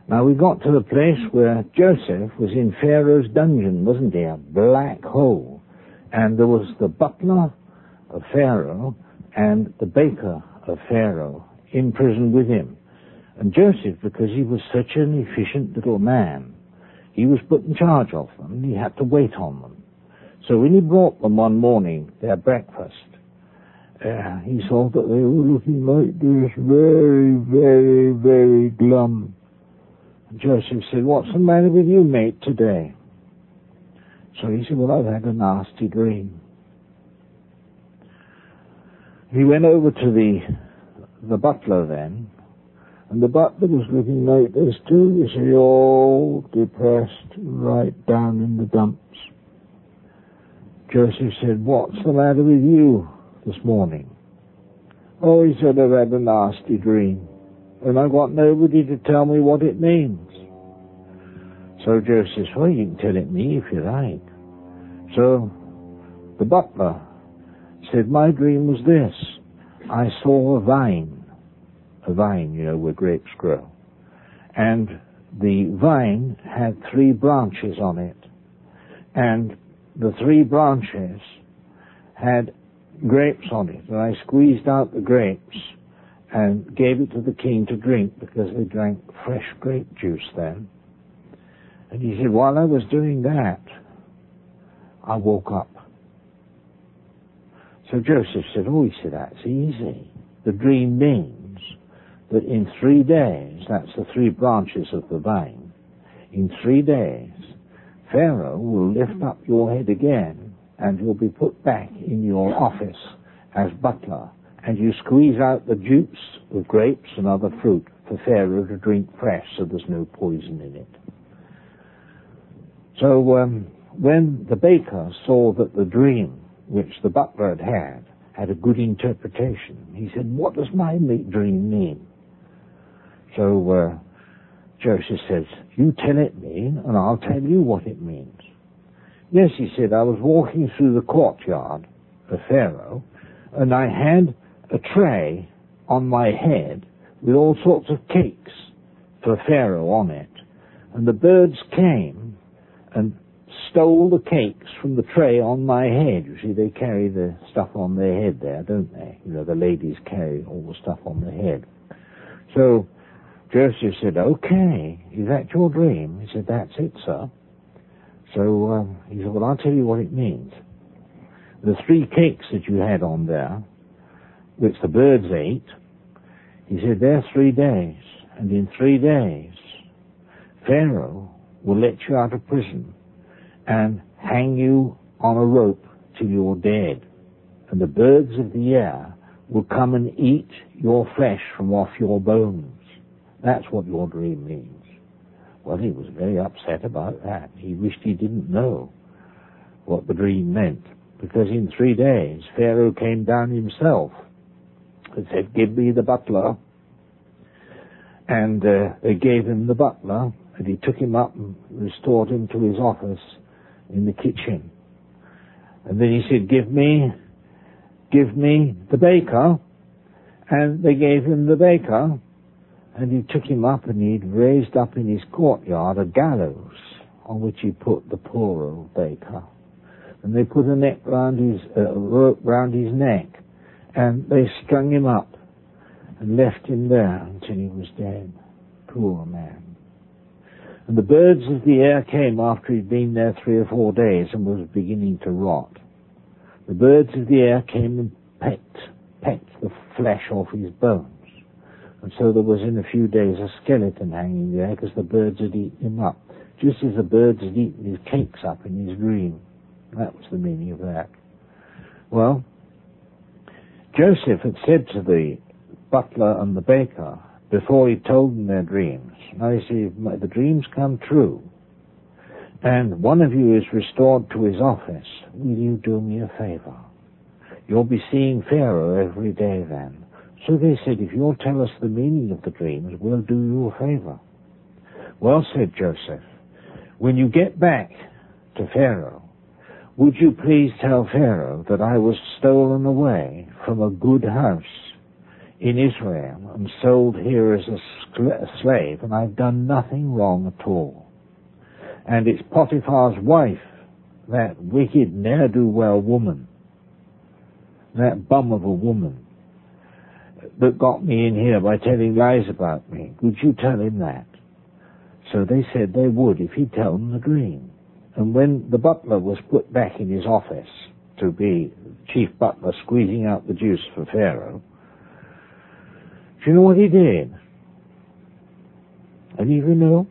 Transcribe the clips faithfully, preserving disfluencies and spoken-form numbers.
Now we got to the place where Joseph was in Pharaoh's dungeon, wasn't he? A black hole. And there was the butler of Pharaoh and the baker of Pharaoh in prison with him. And Joseph, because he was such an efficient little man, he was put in charge of them, and he had to wait on them. So when he brought them one morning their breakfast, uh, he saw that they were looking like this, very, very, very glum. And Joseph said, "What's the matter with you, mate, today?" So he said, "Well, I've had a nasty dream." He went over to the the butler then, and the butler was looking like this too, you see, all depressed, right down in the dumps. Joseph said, "What's the matter with you this morning?" "Oh," he said, "I've had a nasty dream, and I've got nobody to tell me what it means." So Joseph said, "Well, you can tell it me if you like." So the butler said, "My dream was this. I saw a vine, a vine, you know, where grapes grow, and the vine had three branches on it, and the three branches had grapes on it, and I squeezed out the grapes and gave it to the king to drink, because they drank fresh grape juice then." And he said, "While I was doing that, I woke up." So Joseph said, "Oh," he said, "that's easy. The dream means that in three days, that's the three branches of the vine, in three days, Pharaoh will lift up your head again, and you'll be put back in your office as butler, and you squeeze out the juice of grapes and other fruit for Pharaoh to drink fresh, so there's no poison in it." So um, when the baker saw that the dream which the butler had had had a good interpretation, he said, "What does my dream mean?" So uh, Joseph says, "You tell it me, and I'll tell you what it means." "Yes," he said, "I was walking through the courtyard of Pharaoh, and I had a tray on my head with all sorts of cakes for Pharaoh on it, and the birds came and stole the cakes from the tray on my head." You see, they carry the stuff on their head there, don't they? You know, the ladies carry all the stuff on their head. So Joseph said, "Okay, is that your dream?" He said, "That's it, sir." So um, he said, "Well, I'll tell you what it means. The three cakes that you had on there, which the birds ate," he said, "they're three days, and in three days, Pharaoh will let you out of prison and hang you on a rope till you're dead, and the birds of the air will come and eat your flesh from off your bones. That's what your dream means." Well, he was very upset about that. He wished he didn't know what the dream meant, because in three days Pharaoh came down himself and said, "Give me the butler." And uh, they gave him the butler, and he took him up and restored him to his office in the kitchen. And then he said, give me, give me the baker. And they gave him the baker, and he took him up, and he'd raised up in his courtyard a gallows on which he put the poor old baker. And they put a neck round his, uh, rope round his neck, and they strung him up and left him there until he was dead. Poor man. And the birds of the air came after he'd been there three or four days and was beginning to rot. The birds of the air came and pecked, pecked the flesh off his bones. And so there was in a few days a skeleton hanging there, because the birds had eaten him up, just as the birds had eaten his cakes up in his dream. That was the meaning of that. Well, Joseph had said to the butler and the baker, before he told them their dreams, "Now you see, the dreams come true, and one of you is restored to his office. Will you do me a favor? You'll be seeing Pharaoh every day then." So they said, "If you'll tell us the meaning of the dreams, we'll do you a favor." "Well," said Joseph, "when you get back to Pharaoh, would you please tell Pharaoh that I was stolen away from a good house in Israel and sold here as a, sl- a slave, and I've done nothing wrong at all. And it's Potiphar's wife, that wicked ne'er-do-well woman, that bum of a woman, that got me in here by telling lies about me. Would you tell him that? So they said they would if he'd tell them the dream. And when the butler was put back in his office to be chief butler squeezing out the juice for Pharaoh, do you know what he did? Any of you know?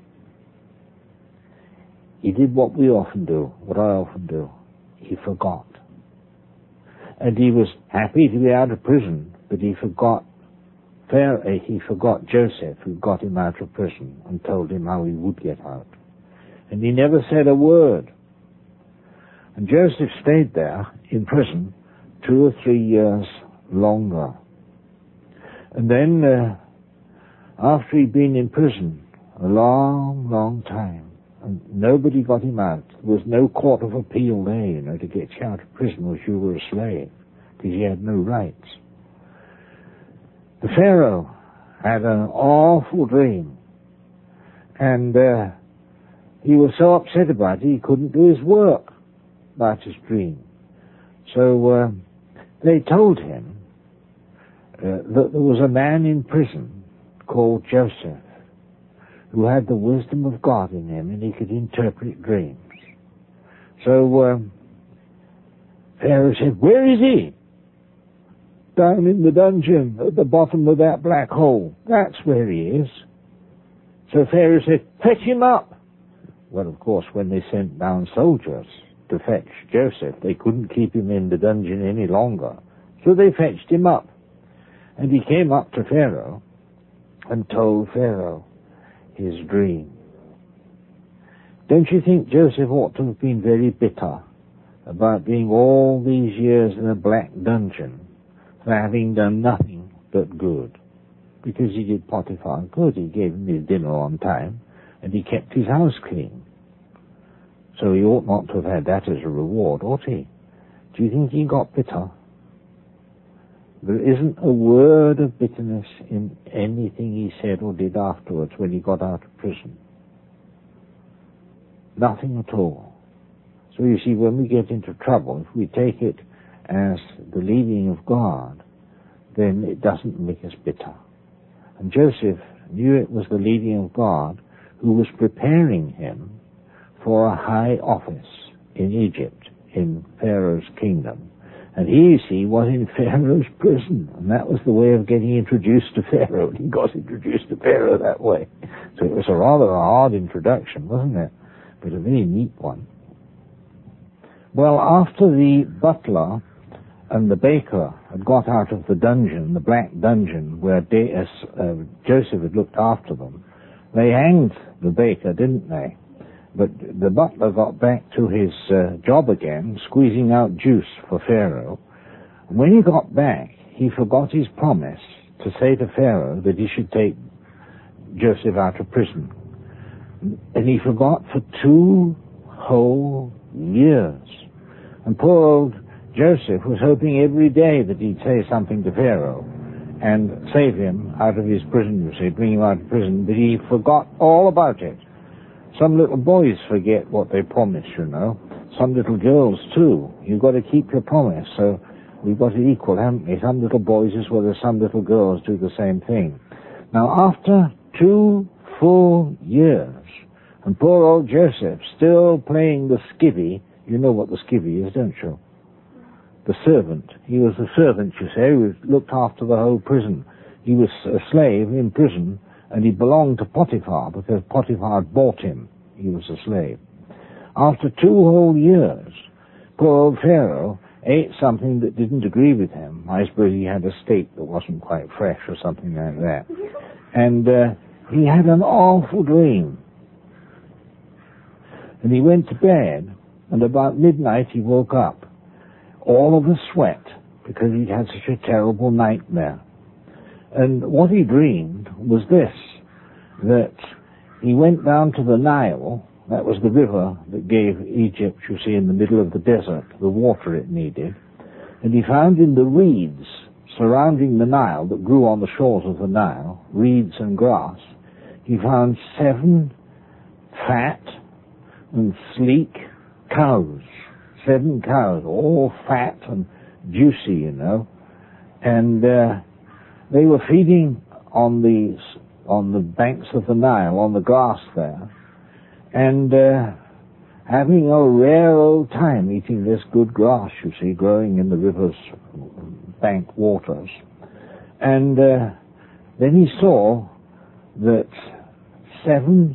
He did what we often do, what I often do. He forgot. And he was happy to be out of prison, but he forgot Pharaoh, he forgot Joseph, who got him out of prison and told him how he would get out. And he never said a word. And Joseph stayed there in prison two or three years longer. And then, uh, after he'd been in prison a long, long time, and nobody got him out, there was no court of appeal there, you know, to get you out of prison if you were a slave, because you had no rights. The Pharaoh had an awful dream, and uh, he was so upset about it he couldn't do his work about his dream. So uh, they told him uh, that there was a man in prison called Joseph who had the wisdom of God in him, and he could interpret dreams. So uh, Pharaoh said, "Where is he?" "Down in the dungeon at the bottom of that black hole. That's where he is." So Pharaoh said, "Fetch him up." Well, of course, when they sent down soldiers to fetch Joseph, they couldn't keep him in the dungeon any longer. So they fetched him up. And he came up to Pharaoh and told Pharaoh his dream. Don't you think Joseph ought to have been very bitter about being all these years in a black dungeon for having done nothing but good? Because he did Potiphar good. He gave him his dinner on time, and he kept his house clean. So he ought not to have had that as a reward, ought he? Do you think he got bitter? There isn't a word of bitterness in anything he said or did afterwards when he got out of prison. Nothing at all. So you see, when we get into trouble, if we take it as the leading of God, then it doesn't make us bitter. And Joseph knew it was the leading of God who was preparing him for a high office in Egypt, in Pharaoh's kingdom. And he, you see, was in Pharaoh's prison, and that was the way of getting introduced to Pharaoh. He got introduced to Pharaoh that way. So it was a rather a hard introduction, wasn't it? But a very neat one. Well, after the butler and the baker had got out of the dungeon, the black dungeon where De- uh, Joseph had looked after them, they hanged the baker, didn't they? But the butler got back to his uh, job again, squeezing out juice for Pharaoh. And when he got back, he forgot his promise to say to Pharaoh that he should take Joseph out of prison. And he forgot for two whole years. And poor old Joseph was hoping every day that he'd say something to Pharaoh and save him out of his prison, you see, bring him out of prison, but he forgot all about it. Some little boys forget what they promise, you know. Some little girls, too. You've got to keep your promise, so we've got it equal, haven't we? Some little boys as well as some little girls do the same thing. Now, after two full years, and poor old Joseph still playing the skivvy, you know what the skivvy is, don't you? The servant. He was a servant, you say, who looked after the whole prison. He was a slave in prison, and he belonged to Potiphar because Potiphar had bought him. He was a slave. After two whole years, poor old Pharaoh ate something that didn't agree with him. I suppose he had a steak that wasn't quite fresh or something like that. And uh, he had an awful dream. And he went to bed, and about midnight he woke up, all of a sweat, because he'd had such a terrible nightmare. And what he dreamed was this, that he went down to the Nile, that was the river that gave Egypt, you see, in the middle of the desert, the water it needed, and he found in the reeds surrounding the Nile that grew on the shores of the Nile, reeds and grass, he found seven fat and sleek cows. Seven cows, all fat and juicy, you know. And uh, they were feeding on the, on the banks of the Nile, on the grass there, and uh, having a rare old time eating this good grass, you see, growing in the river's bank waters. And uh, then he saw that seven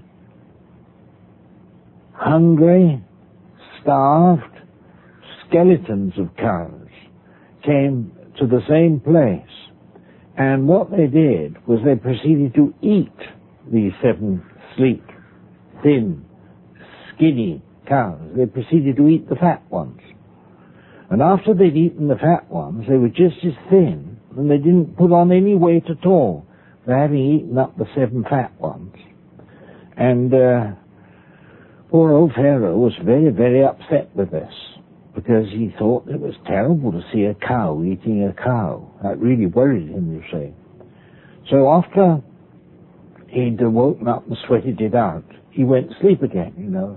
hungry, starved skeletons of cows came to the same place. And what they did was they proceeded to eat these seven sleek, thin, skinny cows. They proceeded to eat the fat ones. And after they'd eaten the fat ones, they were just as thin, and they didn't put on any weight at all for having eaten up the seven fat ones. And uh, poor old Pharaoh was very, very upset with this, because he thought it was terrible to see a cow eating a cow. That really worried him, you see. So after he'd woken up and sweated it out, he went to sleep again, you know.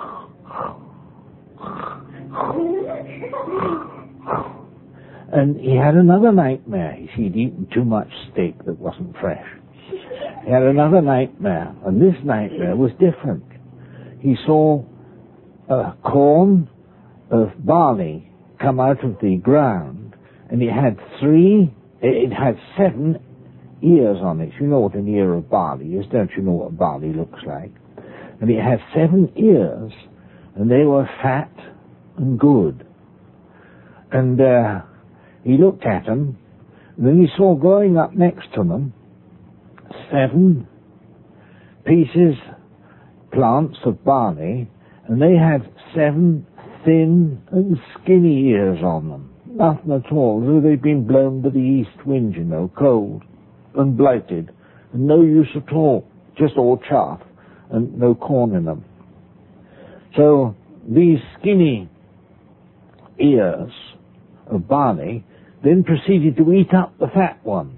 And he had another nightmare. You see, he'd eaten too much steak that wasn't fresh. He had another nightmare, and this nightmare was different. He saw a corn of barley come out of the ground, and it had three, it had seven ears on it. You know what an ear of barley is, don't you know what barley looks like? And it had seven ears, and they were fat and good. And uh, he looked at them, and then he saw growing up next to them seven pieces, plants of barley, and they had seven thin and skinny ears on them. Nothing at all, as though they'd been blown by the east wind, you know, cold and blighted, and no use at all, just all chaff and no corn in them. So these skinny ears of barley then proceeded to eat up the fat ones.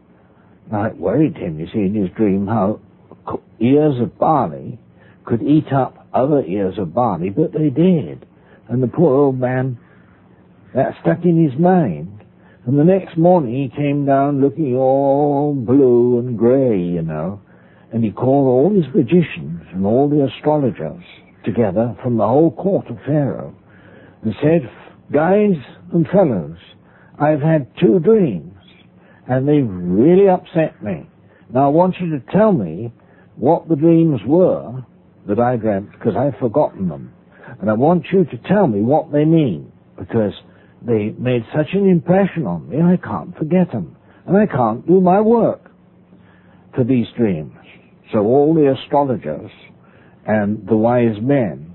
Now it worried him, you see, in his dream, how ears of barley could eat up other ears of barley, but they did. And the poor old man, that stuck in his mind. And the next morning he came down looking all blue and grey, you know, and he called all his magicians and all the astrologers together from the whole court of Pharaoh and said, guys and fellows, I've had two dreams, and they've really upset me. Now I want you to tell me what the dreams were that I dreamt, because I've forgotten them. And I want you to tell me what they mean, because they made such an impression on me, I can't forget them. And I can't do my work for these dreams. So all the astrologers and the wise men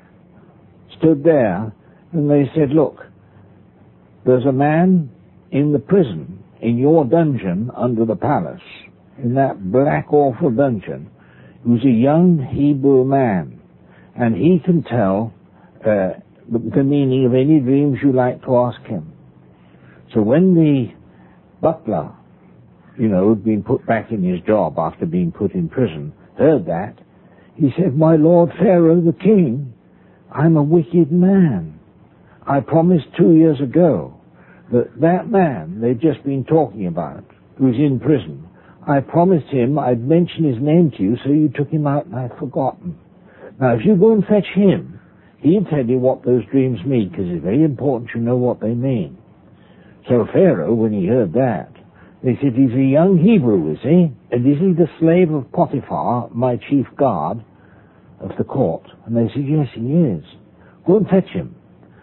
stood there, and they said, look, there's a man in the prison, in your dungeon under the palace, in that black, awful dungeon, who's a young Hebrew man, and he can tell uh, the, the meaning of any dreams you like to ask him. So when the butler, you know, who'd been put back in his job after being put in prison, heard that, he said, my lord Pharaoh the king, I'm a wicked man. I promised two years ago that that man they'd just been talking about, who's in prison, I promised him I'd mention his name to you, so you took him out and I'd forgotten. Now, if you go and fetch him, he'll tell you what those dreams mean, because it's very important you know what they mean. So Pharaoh, when he heard that, they said, he's a young Hebrew, is he? And is he the slave of Potiphar, my chief guard of the court? And they said, yes, he is. Go and fetch him.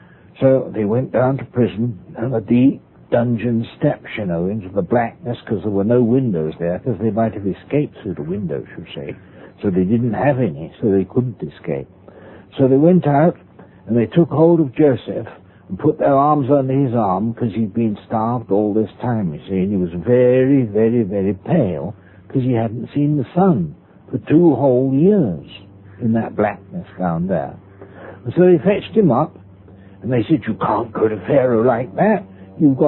So they went down to prison, and the deep dungeon steps, you know, into the blackness, because there were no windows there, because they might have escaped through the windows, you see. So they didn't have any, so they couldn't escape. So they went out, and they took hold of Joseph, and put their arms under his arm, because he'd been starved all this time, you see, and he was very, very, very pale, because he hadn't seen the sun for two whole years in that blackness down there. And so they fetched him up, and they said, you can't go to Pharaoh like that. You've got to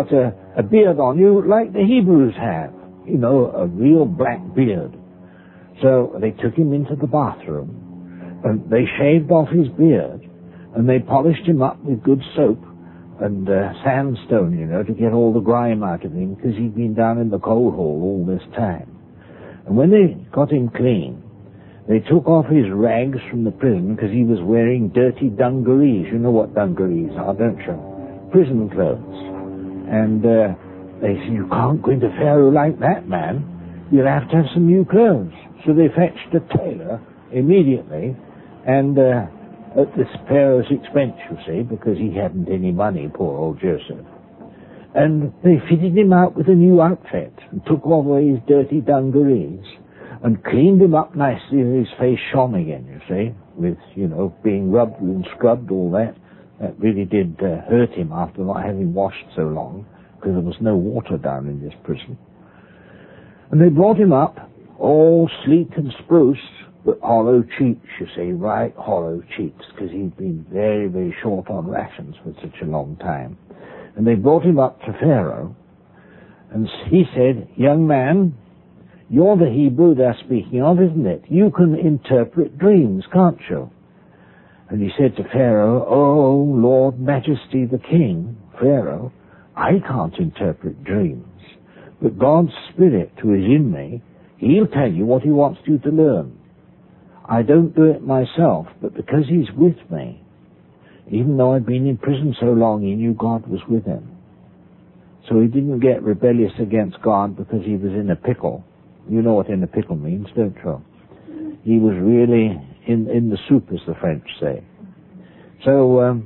a beard on you like the Hebrews have, you know, a real black beard. So they took him into the bathroom, and they shaved off his beard, and they polished him up with good soap and uh, sandstone, you know, to get all the grime out of him, because he'd been down in the coal hole all this time. And when they got him clean, they took off his rags from the prison, because he was wearing dirty dungarees. You know what dungarees are, don't you? Prison clothes. And uh, they said, you can't go into Pharaoh like that, man. You'll have to have some new clothes. So they fetched a tailor immediately, and uh, at this Pharaoh's expense, you see, because he hadn't any money, poor old Joseph. And they fitted him out with a new outfit, and took off all his dirty dungarees, and cleaned him up nicely, and his face shone again, you see, with, you know, being rubbed and scrubbed, all that. That really did uh, hurt him after not having washed so long, because there was no water down in this prison. And they brought him up, all sleek and spruce, but hollow cheeks, you see, right hollow cheeks, because he'd been very, very short on rations for such a long time. And they brought him up to Pharaoh, and he said, young man, you're the Hebrew they're speaking of, isn't it? You can interpret dreams, can't you? And he said to Pharaoh, oh, Lord Majesty the King, Pharaoh, I can't interpret dreams, but God's Spirit who is in me, he'll tell you what he wants you to learn. I don't do it myself, but because he's with me, even though I'd been in prison so long, he knew God was with him. So he didn't get rebellious against God because he was in a pickle. You know what in a pickle means, don't you? He was really in, in the soup, as the French say. So um,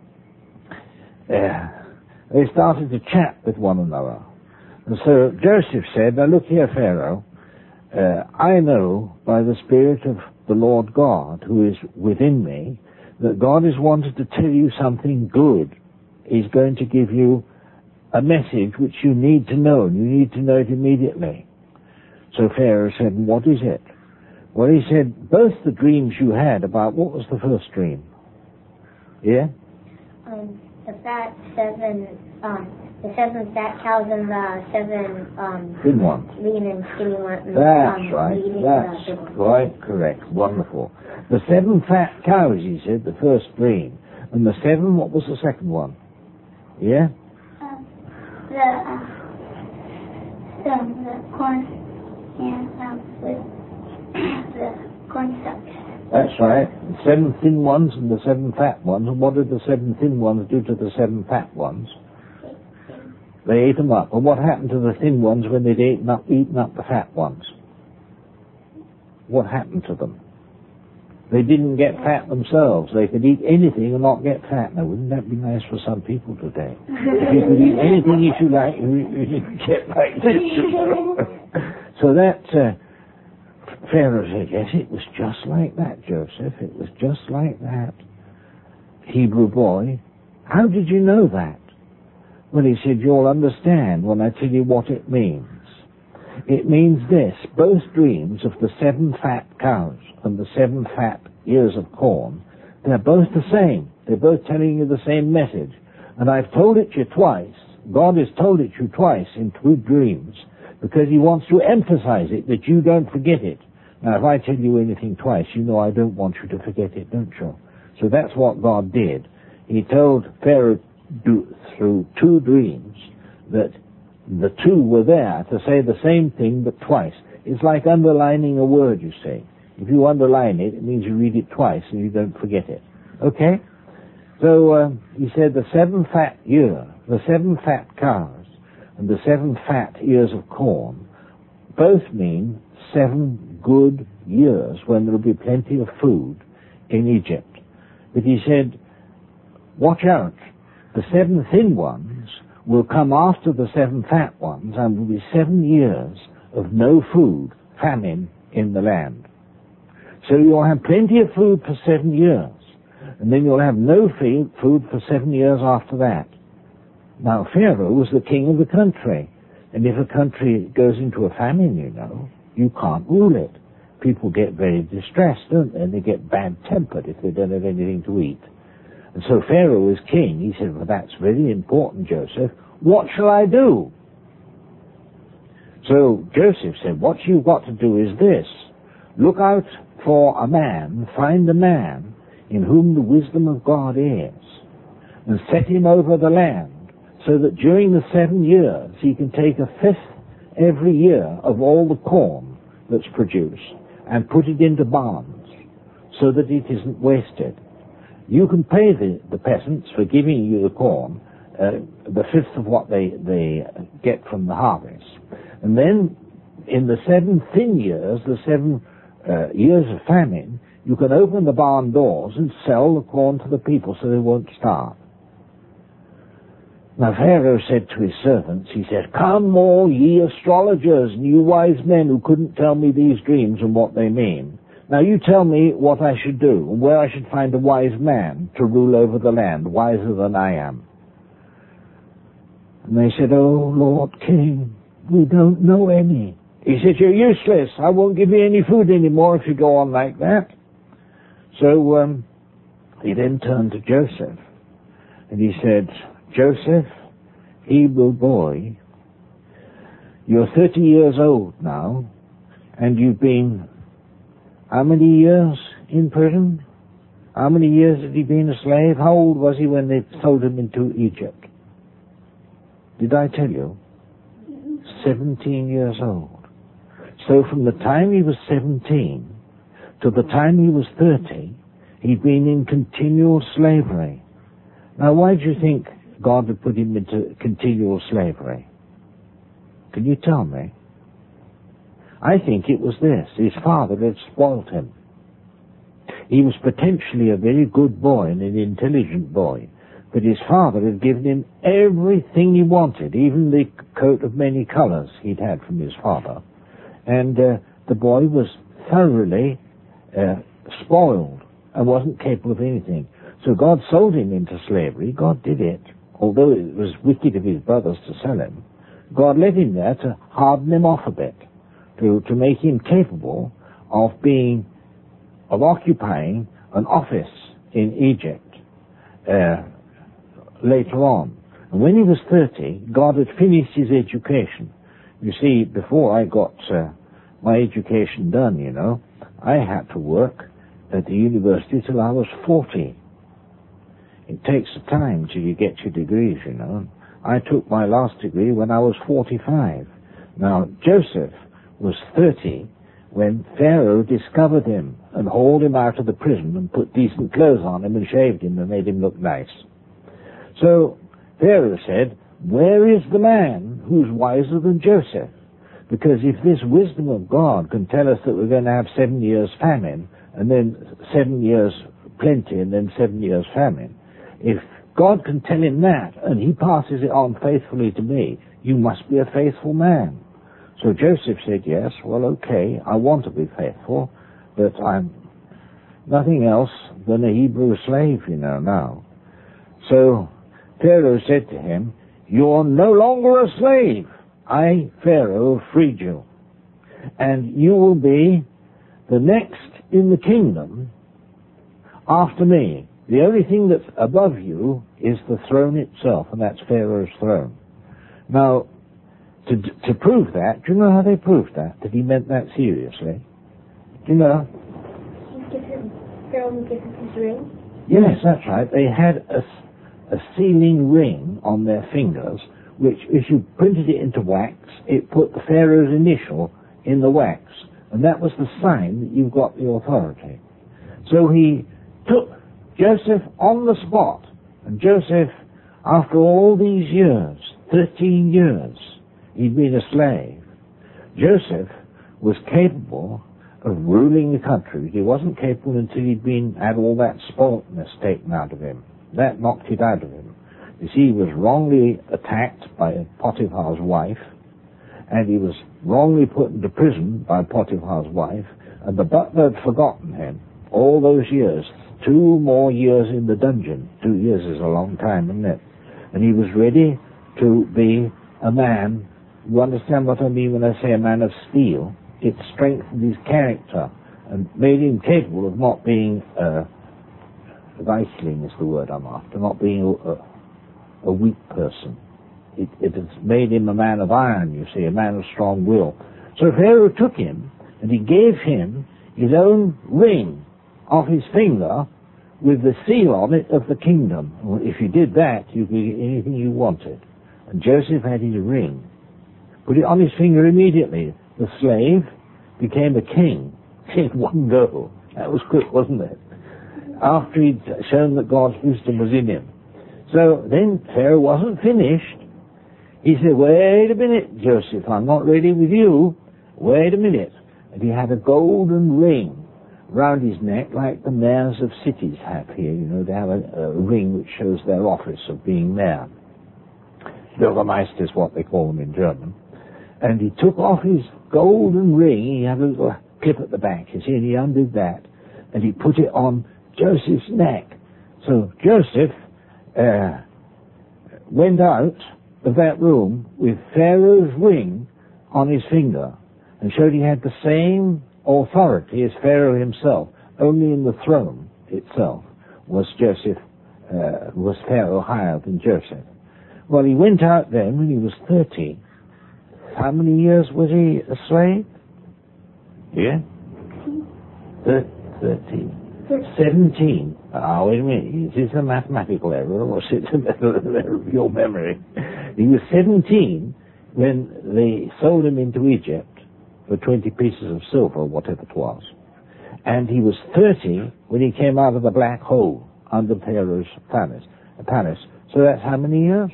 uh, they started to chat with one another. And so Joseph said, now look here, Pharaoh, uh, I know by the Spirit of the Lord God who is within me that God has wanted to tell you something good. He's going to give you a message which you need to know, and you need to know it immediately. So Pharaoh said, what is it? Well, he said, both the dreams you had about, what was the first dream? Yeah? Um, the fat seven, um, the seven fat cows and the seven, um, thin ones. Lean and skinny ones. That's um, right. That's uh, right, correct. Wonderful. The seven fat cows, he said, the first dream. And the seven, what was the second one? Yeah? Um, the, uh, the, the corn and, um, with the corn stalks. That's right. The seven thin ones and the seven fat ones. And what did the seven thin ones do to the seven fat ones? They ate them up. And what happened to the thin ones when they'd eaten up, eaten up the fat ones? What happened to them? They didn't get fat themselves. They could eat anything and not get fat. Now, wouldn't that be nice for some people today? If you could eat anything if you like, you, you didn't get like this. So that, uh, Pharaoh said, yes, it was just like that, Joseph. It was just like that. Hebrew boy, how did you know that? Well, he said, you'll understand when I tell you what it means. It means this, both dreams of the seven fat cows and the seven fat ears of corn, they're both the same. They're both telling you the same message. And I've told it to you twice. God has told it to you twice in two dreams because he wants to emphasize it, that you don't forget it. Now, if I tell you anything twice, you know I don't want you to forget it, don't you? So that's what God did. He told Pharaoh do, through two dreams that the two were there to say the same thing but twice. It's like underlining a word, you see. If you underline it, it means you read it twice and you don't forget it. Okay? So uh, he said the seven fat ear, the seven fat cows, and the seven fat ears of corn both mean seven good years when there will be plenty of food in Egypt. But he said, watch out, the seven thin ones will come after the seven fat ones, and will be seven years of no food, famine in the land. So you'll have plenty of food for seven years, and then you'll have no food for seven years after that. Now, Pharaoh was the king of the country, and if a country goes into a famine, you know, you can't rule it. People get very distressed, don't they? And they get bad-tempered if they don't have anything to eat. And so Pharaoh was king. He said, well, that's very important, Joseph. What shall I do? So Joseph said, what you've got to do is this. Look out for a man, find a man in whom the wisdom of God is, and set him over the land, so that during the seven years he can take a fifth every year of all the corn that's produced and put it into barns, so that it isn't wasted. You can pay the, the peasants for giving you the corn, uh, the fifth of what they, they get from the harvest. And then in the seven thin years, the seven uh, years of famine, you can open the barn doors and sell the corn to the people so they won't starve. Now Pharaoh said to his servants, he said, come all ye astrologers and you wise men who couldn't tell me these dreams and what they mean. Now you tell me what I should do, and where I should find a wise man to rule over the land, wiser than I am. And they said, oh, Lord King, we don't know any. He said, you're useless. I won't give you any food anymore if you go on like that. So um, he then turned to Joseph, and he said, Joseph, Hebrew boy, you're thirty years old now, and you've been how many years in prison? How many years had he been a slave? How old was he when they sold him into Egypt? Did I tell you? Seventeen years old. So from the time he was seventeen to the time he was thirty, he'd been in continual slavery. Now why do you think God had put him into continual slavery? Can you tell me? I think it was this. His father had spoilt him. He was potentially a very good boy and an intelligent boy, but his father had given him everything he wanted, even the coat of many colors he'd had from his father. And uh, the boy was thoroughly uh, spoiled and wasn't capable of anything. So God sold him into slavery. God did it. Although it was wicked of his brothers to sell him, God led him there to harden him off a bit, to, to make him capable of being, of occupying an office in Egypt uh, later on. And when he was thirty, God had finished his education. You see, before I got uh, my education done, you know, I had to work at the university till I was forty. It takes a time till you get your degrees, you know. I took my last degree when I was forty-five. Now, Joseph was thirty when Pharaoh discovered him and hauled him out of the prison and put decent clothes on him and shaved him and made him look nice. So Pharaoh said, where is the man who's wiser than Joseph? Because if this wisdom of God can tell us that we're going to have seven years famine and then seven years plenty and then seven years famine, if God can tell him that and he passes it on faithfully to me, you must be a faithful man. So Joseph said, yes, well, okay, I want to be faithful, but I'm nothing else than a Hebrew slave, you know, now. So Pharaoh said to him, you're no longer a slave. I, Pharaoh, freed you. And you will be the next in the kingdom after me. The only thing that's above you is the throne itself, and that's Pharaoh's throne. Now, to to prove that, do you know how they proved that? That he meant that seriously? Do you know? He gives him, Pharaoh gives him his ring? Yes, that's right. They had a, a sealing ring on their fingers, which, if you printed it into wax, it put the Pharaoh's initial in the wax. And that was the sign that you've got the authority. So he took Joseph on the spot. And Joseph, after all these years, thirteen years, he'd been a slave. Joseph was capable of ruling the country. He wasn't capable until he'd been, had all that spoiltness taken out of him. That knocked it out of him. You see, he was wrongly attacked by Potiphar's wife, and he was wrongly put into prison by Potiphar's wife, and the butler had forgotten him all those years. Two more years in the dungeon. Two years is a long time, isn't it? And he was ready to be a man. You understand what I mean when I say a man of steel? It strengthened his character and made him capable of not being uh, Weisling is the word I'm after, not being a, a weak person. It, it has made him a man of iron, you see, a man of strong will. So Pharaoh took him, and he gave him his own ring off his finger with the seal on it of the kingdom. Well, if you did that, you could get anything you wanted. And Joseph had his ring. Put it on his finger immediately. The slave became a king in one go. That was quick, wasn't it? After he'd shown that God's wisdom was in him. So then Pharaoh wasn't finished. He said, wait a minute, Joseph, I'm not ready with you. Wait a minute. And he had a golden ring round his neck like the mayors of cities have here. You know, they have a, a ring which shows their office of being mayor. Bürgermeister is what they call them in German. And he took off his golden ring. He had a little clip at the back, you see, and he undid that. And he put it on Joseph's neck. So Joseph uh, went out of that room with Pharaoh's ring on his finger and showed he had the same authority as Pharaoh himself. Only in the throne itself was Joseph, uh, was Pharaoh higher than Joseph. Well, he went out then when he was thirty. How many years was he a slave? Yeah? Thirteen. Seventeen. Ah, wait a minute. Is this a mathematical error or is it an error of your memory? He was seventeen when they sold him into Egypt for twenty pieces of silver, whatever it was. And he was thirty when he came out of the black hole under Pharaoh's palace. palace. So that's how many years?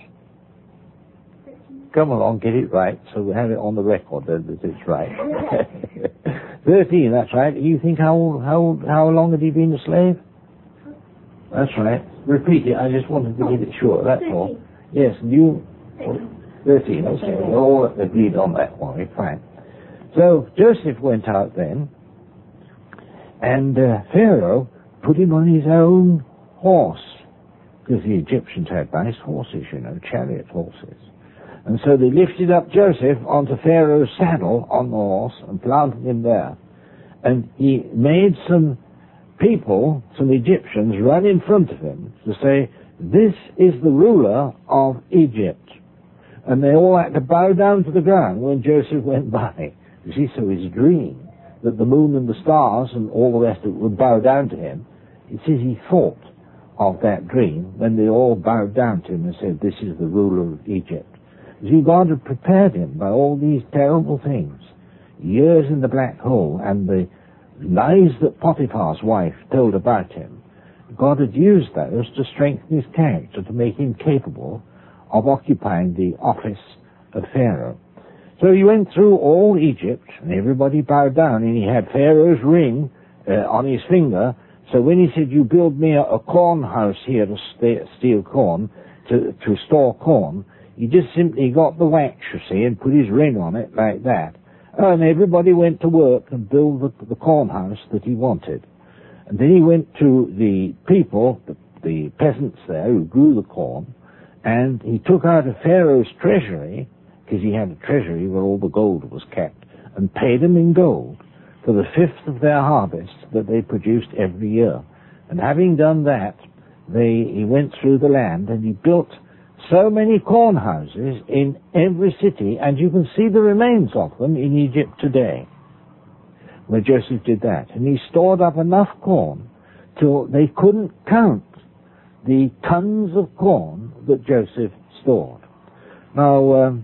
Come along, get it right, so we have it on the record that it's right. Thirteen, that's right. You think how how how long had he been a slave? That's right. Repeat it. I just wanted to get it sure. That's all. Yes, you. Thirteen. Okay, we all agreed on that one. Fine. So Joseph went out then, and uh, Pharaoh put him on his own horse, because the Egyptians had nice horses, you know, chariot horses. And so they lifted up Joseph onto Pharaoh's saddle on the horse and planted him there. And he made some people, some Egyptians, run in front of him to say, this is the ruler of Egypt. And they all had to bow down to the ground when Joseph went by. You see, so his dream, that the moon and the stars and all the rest of it would bow down to him, it says he thought of that dream when they all bowed down to him and said, this is the ruler of Egypt. See, God had prepared him by all these terrible things, years in the black hole, and the lies that Potiphar's wife told about him. God had used those to strengthen his character, to make him capable of occupying the office of Pharaoh. So he went through all Egypt, and everybody bowed down, and he had Pharaoh's ring uh, on his finger. So when he said, you build me a, a corn house here to st- steal corn, to, to store corn, he just simply got the wax, you see, and put his ring on it like that. And everybody went to work and built the, the corn house that he wanted. And then he went to the people, the, the peasants there who grew the corn, and he took out of Pharaoh's treasury, because he had a treasury where all the gold was kept, and paid them in gold for the fifth of their harvest that they produced every year. And having done that, they, he went through the land and he built so many corn houses in every city, and you can see the remains of them in Egypt today, where Joseph did that. And he stored up enough corn till they couldn't count the tons of corn that Joseph stored. Now, um,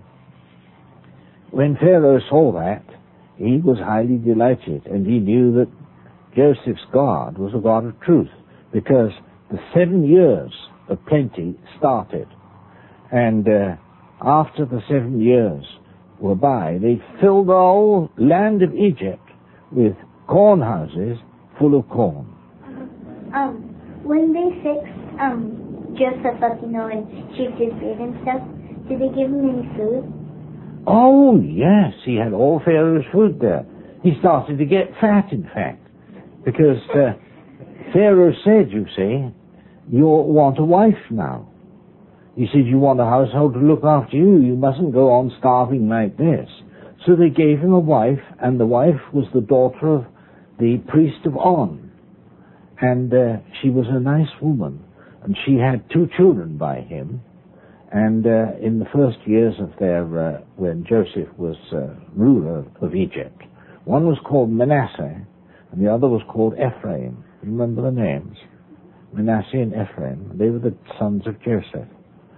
when Pharaoh saw that, he was highly delighted, and he knew that Joseph's God was a God of truth, because the seven years of plenty started. And uh, after the seven years were by, they filled the whole land of Egypt with corn houses full of corn. Um, when they fixed um, Joseph up, you know, and shaved his beard and stuff, did they give him any food? Oh, yes, he had all Pharaoh's food there. He started to get fat, in fact, because uh, Pharaoh said, you see, you want a wife now. He said, you want a household to look after you. You mustn't go on starving like this. So they gave him a wife, and the wife was the daughter of the priest of On. And uh, she was a nice woman, and she had two children by him. And uh, in the first years of their, uh, when Joseph was uh, ruler of Egypt, one was called Manasseh, and the other was called Ephraim. You remember the names? Manasseh and Ephraim. They were the sons of Joseph.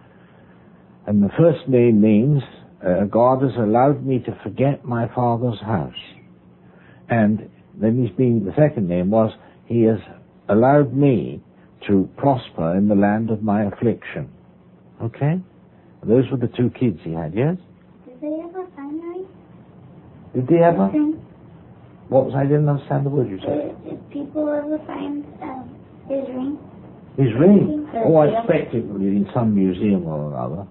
And the first name means, uh, God has allowed me to forget my father's house. And then he's been, the second name was, he has allowed me to prosper in the land of my affliction. Okay? Those were the two kids he had, yes? Did they ever find ring? Did they ever? Ring? What was, I didn't understand the word you said. Did, did people ever find um, his ring? His ring? Oh, I expect it would be in some museum or another.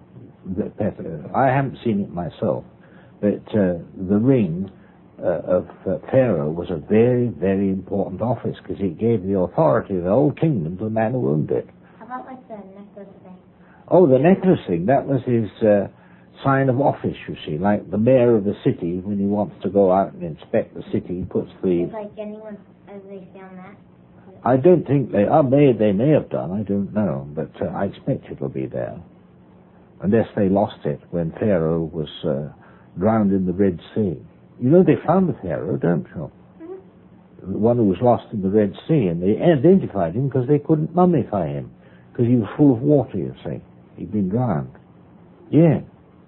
But I haven't seen it myself. But uh, the ring uh, of uh, Pharaoh was a very, very important office because it gave the authority of the whole kingdom to the man who owned it. How about like the necklace thing? Oh, the necklace thing, that was his uh, sign of office, you see. Like the mayor of the city, when he wants to go out and inspect the city, he puts the... Is like anyone, have they found that? I don't think they... Oh, may, they may have done, I don't know. But uh, I expect it'll be there. Unless they lost it when Pharaoh was uh, drowned in the Red Sea. You know, they found the Pharaoh, don't you? Mm-hmm. The one who was lost in the Red Sea, and they identified him because they couldn't mummify him. Because he was full of water, you see. He'd been drowned. Yeah.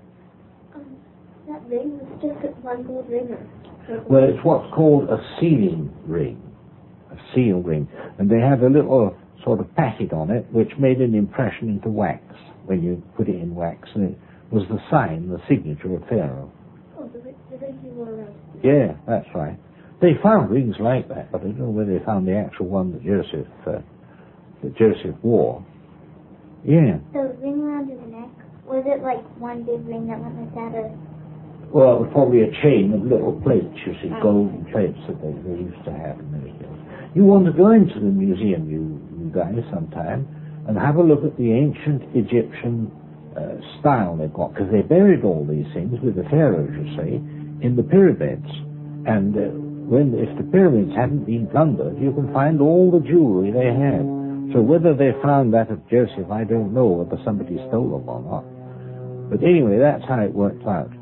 Um, that ring was just one gold ring. Well, it's what's called a sealing ring. A seal ring. And they had a little sort of packet on it which made an impression into wax when you put it in wax. And it was the sign, the signature of Pharaoh. Oh, the, the ring you wore around. Yeah, that's right. They found rings like that, but I don't know where they found the actual one that Joseph, uh, that Joseph wore. Yeah. The ring around his neck, was it like one big ring that went like that, or? Well, it was probably a chain of little plates, you see, oh. golden plates that they, they used to have in those days. You want to go into the museum, you, you guys, sometime, and have a look at the ancient Egyptian uh, style they've got, because they buried all these things with the pharaohs, you see, in the pyramids. And uh, when, if the pyramids hadn't been plundered, you can find all the jewelry they had. So whether they found that of Joseph, I don't know, whether somebody stole them or not. But anyway, that's how it worked out.